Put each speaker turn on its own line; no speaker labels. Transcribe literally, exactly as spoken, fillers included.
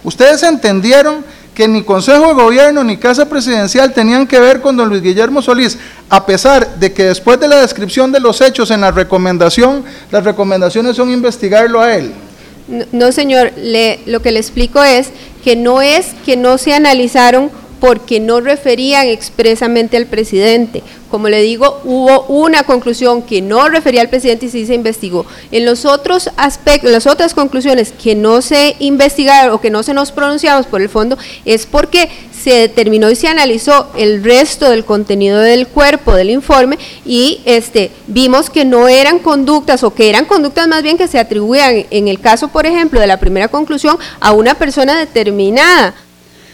Ustedes entendieron que ni Consejo de Gobierno ni Casa Presidencial tenían que ver con don Luis Guillermo Solís, a pesar de que después de la descripción de los hechos en la recomendación, las recomendaciones son investigarlo a él.
No, no señor, le, lo que le explico es que no es que no se analizaron porque no referían expresamente al presidente. Como le digo, hubo una conclusión que no refería al presidente y sí se investigó. En los otros aspectos, las otras conclusiones que no se investigaron o que no se nos pronunciamos por el fondo, es porque se determinó y se analizó el resto del contenido del cuerpo del informe y este vimos que no eran conductas o que eran conductas más bien que se atribuían, en el caso, por ejemplo, de la primera conclusión, a una persona determinada.